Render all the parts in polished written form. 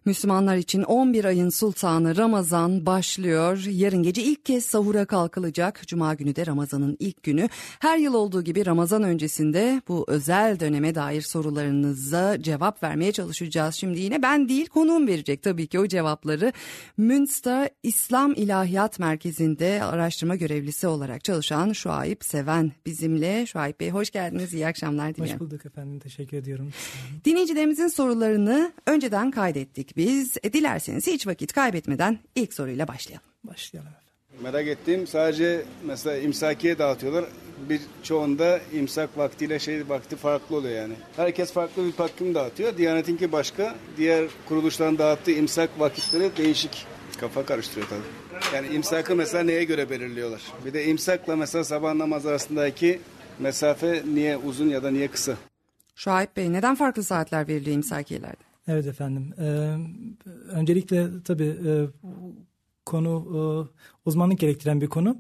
Müslümanlar için 11 ayın sultanı Ramazan başlıyor. Yarın gece ilk kez sahura kalkılacak. Cuma günü de Ramazan'ın ilk günü. Her yıl olduğu gibi Ramazan öncesinde bu özel döneme dair sorularınıza cevap vermeye çalışacağız. Şimdi yine ben değil, konuğum verecek tabii ki o cevapları. Münster İslam İlahiyat Merkezi'nde araştırma görevlisi olarak çalışan Şuayb Seven bizimle. Şuayb Bey hoş geldiniz, iyi akşamlar diliyorum. Hoş bulduk efendim, teşekkür ediyorum. Dinleyicilerimizin sorularını önceden kaydettik biz. Dilerseniz hiç vakit kaybetmeden ilk soruyla başlayalım. Başlayalım efendim. Merak ettiğim, sadece mesela imsakiye dağıtıyorlar. Birçoğunda imsak vaktiyle vakti farklı oluyor yani. Herkes farklı bir takvim dağıtıyor. Diyanet'inki başka. Diğer kuruluşların dağıttığı imsak vakitleri değişik. Kafa karıştırıyor tabii. Yani imsakı mesela neye göre belirliyorlar? Bir de imsakla mesela sabah namazı arasındaki mesafe niye uzun ya da niye kısa? Şuayb Bey, neden farklı saatler veriliyor imsakiyelerde? Evet efendim. Öncelikle tabii konu uzmanlık gerektiren bir konu.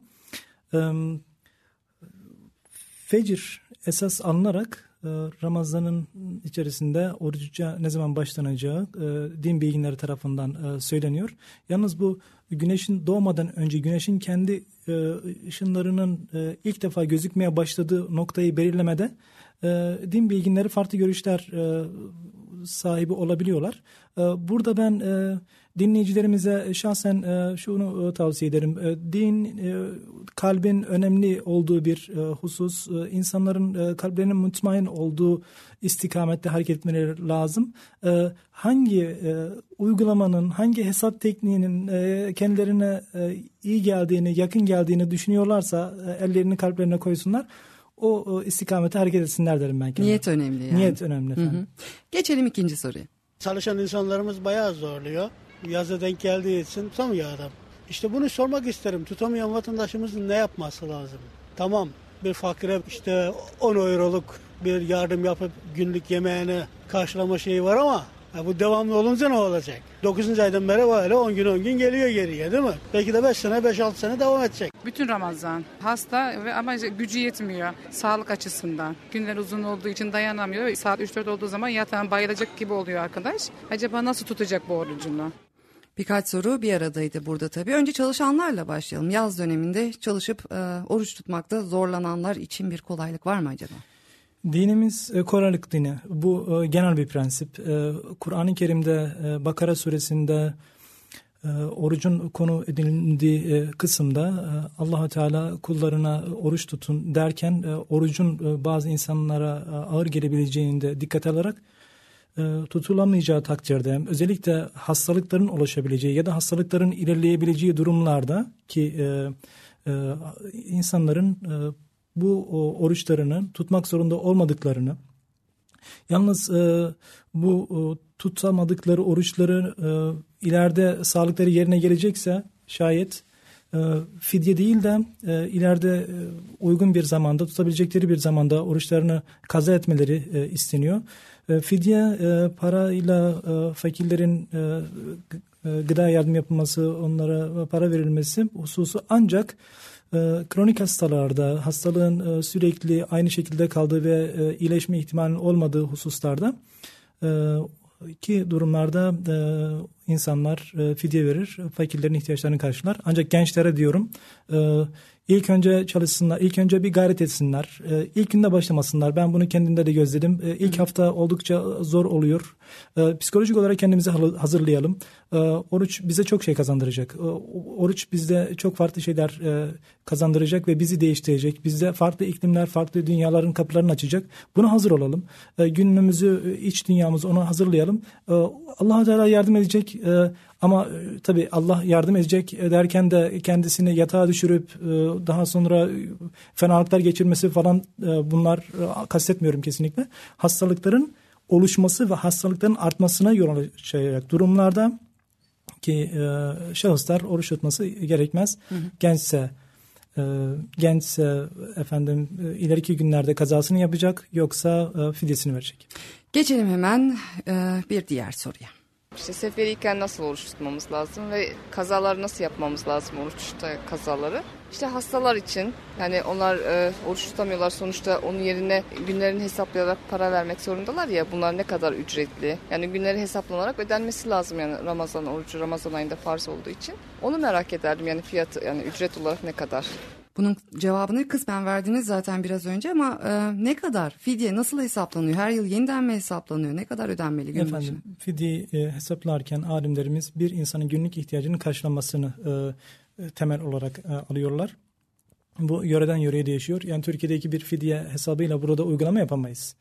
Fecir esas alınarak Ramazan'ın içerisinde oruca ne zaman başlanacağı din bilginleri tarafından söyleniyor. Yalnız bu güneşin doğmadan önce güneşin kendi ışınlarının ilk defa gözükmeye başladığı noktayı belirlemede din bilginleri farklı görüşler sahibi olabiliyorlar. Burada ben dinleyicilerimize şahsen şunu tavsiye ederim. Din, kalbin önemli olduğu bir husus. İnsanların kalplerinin mutmain olduğu istikamette hareket etmeleri lazım. Hangi uygulamanın, hangi hesap tekniğinin kendilerine iyi geldiğini, yakın geldiğini düşünüyorlarsa ellerini kalplerine koysunlar. O istikamete hareket etsinler derim ben kendime. Niyet önemli yani. Niyet önemli efendim. Hı. Geçelim ikinci soruya. Çalışan insanlarımız bayağı zorluyor. Yaza denk geldiği için tutamıyor adam. İşte bunu sormak isterim. Tutamayan vatandaşımızın ne yapması lazım? Tamam, bir fakire işte 10 euroluk bir yardım yapıp günlük yemeğini karşılama şeyi var ama bu devamlı olunca ne olacak? 9. aydan beri böyle 10 gün geliyor geriye, değil mi? Belki de 5 sene 5-6 sene devam edecek. Bütün Ramazan hasta ama gücü yetmiyor sağlık açısından. Günler uzun olduğu için dayanamıyor. Saat 3-4 olduğu zaman yatağın bayılacak gibi oluyor arkadaş. Acaba nasıl tutacak bu orucunu? Birkaç soru bir aradaydı burada tabii. Önce çalışanlarla başlayalım. Yaz döneminde çalışıp oruç tutmakta zorlananlar için bir kolaylık var mı acaba? Dinimiz kolaylık dini. Bu genel bir prensip. Kur'an-ı Kerim'de Bakara suresinde orucun konu edildiği kısımda Allah-u Teala kullarına oruç tutun derken orucun bazı insanlara ağır gelebileceğini de dikkate alarak tutulamayacağı takdirde özellikle hastalıkların ulaşabileceği ya da hastalıkların ilerleyebileceği durumlarda ki insanların bu oruçlarını tutmak zorunda olmadıklarını, yalnız bu tutamadıkları oruçları ileride sağlıkları yerine gelecekse şayet fidye değil de ileride uygun bir zamanda, tutabilecekleri bir zamanda oruçlarını kaza etmeleri isteniyor. Fidye parayla fakirlerin gıda yardım yapılması, onlara para verilmesi hususu ancak kronik hastalarda, hastalığın sürekli aynı şekilde kaldığı ve iyileşme ihtimalinin olmadığı hususlarda ki durumlarda insanlar fidye verir, fakirlerin ihtiyaçlarını karşılar. Ancak gençlere diyorum, ilk önce çalışsınlar, ilk önce bir gayret etsinler, ilk günde başlamasınlar. Ben bunu kendimde de gözledim. İlk hafta oldukça zor oluyor. Psikolojik olarak kendimizi hazırlayalım. Oruç bize çok şey kazandıracak. Oruç bizde çok farklı şeyler kazandıracak ve bizi değiştirecek. Bizde farklı iklimler, farklı dünyaların kapılarını açacak. Buna hazır olalım. Günümüzü, iç dünyamızı ona hazırlayalım. Allah-u Teala yardım edecek. Ama tabii Allah yardım edecek derken de kendisini yatağa düşürüp daha sonra fenalıklar geçirmesi falan bunlar kastetmiyorum kesinlikle. Hastalıkların oluşması ve hastalıkların artmasına yol açacak durumlarda ki şahıslar oruç tutması gerekmez. Gençse efendim ileriki günlerde kazasını yapacak, yoksa fidyesini verecek. Geçelim hemen bir diğer soruya. İşte seferiyken nasıl oruç tutmamız lazım ve kazaları nasıl yapmamız lazım, oruçta kazaları. İşte hastalar için, yani onlar oruç tutamıyorlar, sonuçta onun yerine günlerini hesaplayarak para vermek zorundalar ya, bunlar ne kadar ücretli. Yani günleri hesaplanarak ödenmesi lazım, yani Ramazan orucu Ramazan ayında farz olduğu için. Onu merak ederdim, yani fiyatı, yani ücret olarak ne kadar? Bunun cevabını kısmen verdiniz zaten biraz önce ama ne kadar fidye nasıl hesaplanıyor? Her yıl yeniden mi hesaplanıyor? Ne kadar ödenmeli gün başına? Fidye hesaplarken alimlerimiz bir insanın günlük ihtiyacının karşılanmasını temel olarak alıyorlar. Bu yöreden yöreye değişiyor. Yani Türkiye'deki bir fidye hesabıyla burada uygulama yapamayız.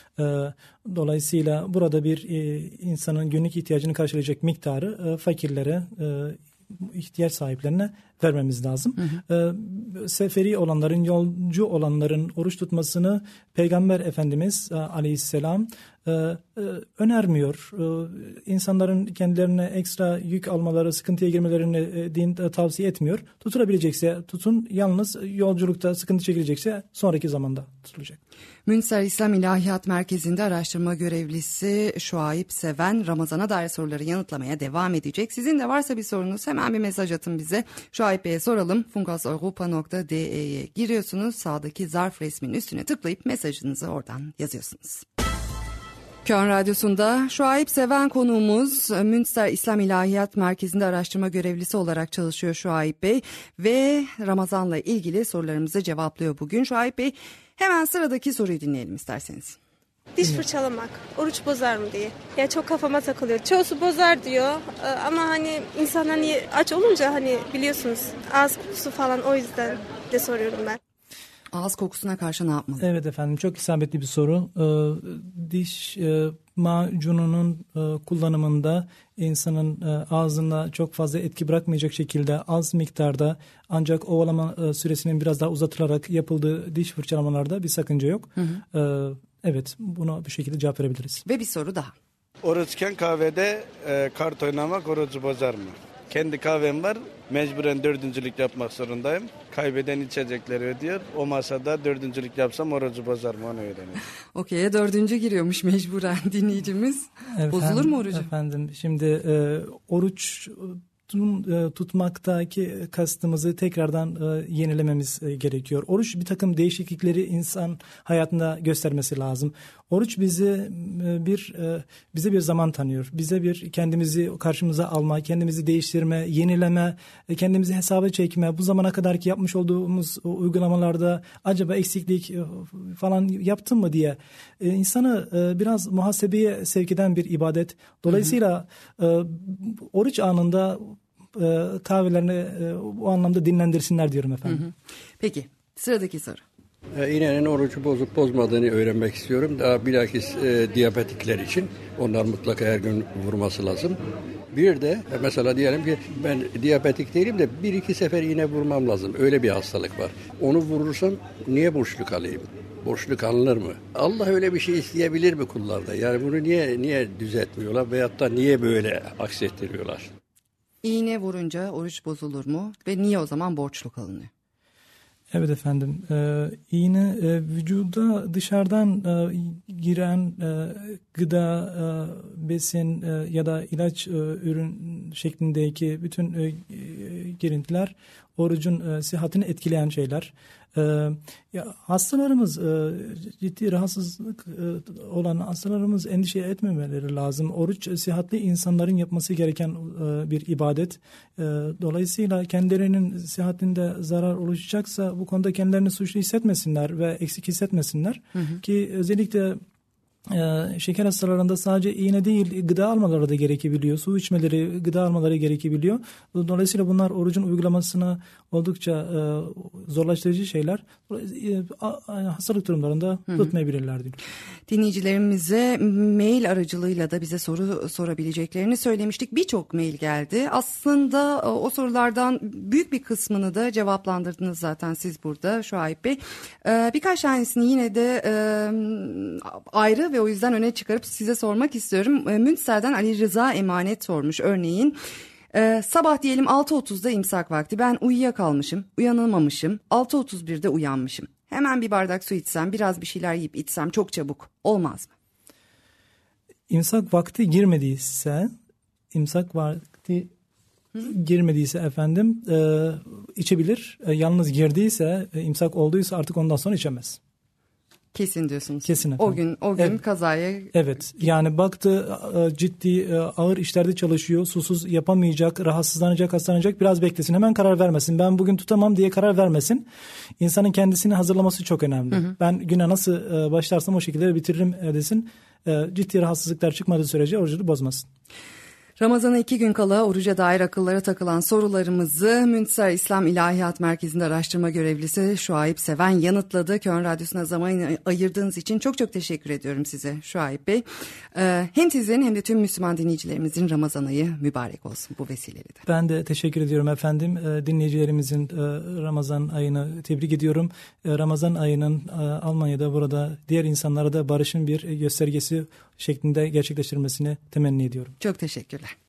Dolayısıyla burada bir insanın günlük ihtiyacını karşılayacak miktarı fakirlere, ihtiyaç sahiplerine vermemiz lazım. Seferi olanların, yolcu olanların oruç tutmasını Peygamber Efendimiz Aleyhisselam önermiyor. İnsanların kendilerine ekstra yük almaları, sıkıntıya girmelerini din tavsiye etmiyor. Tutulabilecekse tutun, yalnız yolculukta sıkıntı çekilecekse sonraki zamanda tutulacak. Münster İslam İlahiyat Merkezi'nde araştırma görevlisi Şuayb Seven Ramazan'a dair soruları yanıtlamaya devam edecek. Sizin de varsa bir sorunuz hemen bir mesaj atın bize. Şuayb Bey'e soralım. funkaseuropa.de'ye giriyorsunuz. Sağdaki zarf resminin üstüne tıklayıp mesajınızı oradan yazıyorsunuz. Köln Radyosu'nda Şuayb Seven konuğumuz, Münster İslam İlahiyat Merkezi'nde araştırma görevlisi olarak çalışıyor Şuayb Bey ve Ramazan'la ilgili sorularımızı cevaplıyor bugün. Şuayb Bey, hemen sıradaki soruyu dinleyelim isterseniz. Diş fırçalamak oruç bozar mı diye. Ya çok kafama takılıyor. Çoğusu bozar diyor ama hani insan hani aç olunca hani biliyorsunuz ağız kokusu falan, o yüzden de soruyorum ben. Ağız kokusuna karşı ne yapmalı? Evet efendim, çok isabetli bir soru. Diş macununun kullanımında insanın ağzında çok fazla etki bırakmayacak şekilde az miktarda, ancak ovalama süresinin biraz daha uzatılarak yapıldığı diş fırçalamalarda bir sakınca yok. Evet, buna bir şekilde cevap verebiliriz. Ve bir soru daha. Oruçken kahvede kart oynamak orucu bozar mı? Kendi kahvem var. Mecburen dördüncülük yapmak zorundayım. Kaybeden içecekleri ödüyor. O masada dördüncülük yapsam orucu bozar mı, onu öğreniyorum. Okey, dördüncü giriyormuş mecburen dinleyicimiz. Bozulur mu orucu? Efendim, şimdi oruç tutmaktaki kastımızı tekrardan yenilememiz gerekiyor. Oruç bir takım değişiklikleri insan hayatında göstermesi lazım. Oruç bize bir zaman tanıyor. Bize bir kendimizi karşımıza alma, kendimizi değiştirme, yenileme, kendimizi hesaba çekme. Bu zamana kadarki yapmış olduğumuz uygulamalarda acaba eksiklik falan yaptım mı diye insanı biraz muhasebeye sevk eden bir ibadet. Dolayısıyla oruç anında kahvelerini bu anlamda dinlendirsinler diyorum efendim. Peki, sıradaki soru. İğnenin orucu bozup bozmadığını öğrenmek istiyorum. Daha bilakis diyabetikler için onlar mutlaka her gün vurması lazım. Bir de mesela diyelim ki ben diyabetik değilim de 1-2 sefer iğne vurmam lazım. Öyle bir hastalık var. Onu vurursam niye borçluk alayım? Borçluk alınır mı? Allah öyle bir şey isteyebilir mi kullarda? Yani bunu niye düzeltmiyorlar veyahut da niye böyle aksettiriyorlar? İğne vurunca oruç bozulur mu ve niye o zaman borçluk alınıyor? Evet efendim, iğne vücuda dışarıdan giren gıda, besin ya da ilaç ürün şeklindeki bütün girintiler orucun sıhhatini etkileyen şeyler. Hastalarımız, ciddi rahatsızlık olan hastalarımız endişe etmemeleri lazım. Oruç sıhhatli insanların yapması gereken bir ibadet. Dolayısıyla kendilerinin sıhhatinde zarar oluşacaksa bu konuda kendilerini suçlu hissetmesinler ve eksik hissetmesinler. Ki özellikle şeker hastalarında sadece iğne değil, gıda almaları da gerekebiliyor. Su içmeleri, gıda almaları gerekebiliyor. Dolayısıyla bunlar orucun uygulamasına oldukça zorlaştırıcı şeyler. Hastalık durumlarında tutmayabilirler diyor. Dinleyicilerimize mail aracılığıyla da bize soru sorabileceklerini söylemiştik. Birçok mail geldi. Aslında o sorulardan büyük bir kısmını da cevaplandırdınız zaten siz burada Şuayb Bey. Birkaç tanesini yine de ayrı ve o yüzden öne çıkarıp size sormak istiyorum. Münster'den Ali Rıza Emanet sormuş örneğin. Sabah diyelim 6.30'da imsak vakti, ben uyuyakalmışım, uyanılmamışım, 6.31'de uyanmışım. Hemen bir bardak su içsem, biraz bir şeyler yiyip içsem çok çabuk olmaz mı? İmsak vakti girmediyse imsak vakti girmediyse efendim içebilir. Yalnız girdiyse, imsak olduysa artık ondan sonra içemez. Kesin diyorsunuz. Kesin efendim. O gün Evet. kazaya... Evet. Yani baktı ciddi ağır işlerde çalışıyor. Susuz yapamayacak, rahatsızlanacak, hastalanacak. Biraz beklesin. Hemen karar vermesin. Ben bugün tutamam diye karar vermesin. İnsanın kendisini hazırlaması çok önemli. Ben güne nasıl başlarsam o şekilde bitiririm desin. Ciddi rahatsızlıklar çıkmadığı sürece orucunu bozmasın. Ramazan'a 2 gün kala oruca dair akıllara takılan sorularımızı Münster İslam İlahiyat Merkezi'nde araştırma görevlisi Şuayb Seven yanıtladı. Köln Radyosu'na zaman ayırdığınız için çok çok teşekkür ediyorum size Şuayb Bey. Hem sizin hem de tüm Müslüman dinleyicilerimizin Ramazan ayı mübarek olsun bu vesileyle de. Ben de teşekkür ediyorum efendim. Dinleyicilerimizin Ramazan ayını tebrik ediyorum. Ramazan ayının Almanya'da burada diğer insanlara da barışın bir göstergesi şeklinde gerçekleştirilmesini temenni ediyorum. Çok teşekkürler.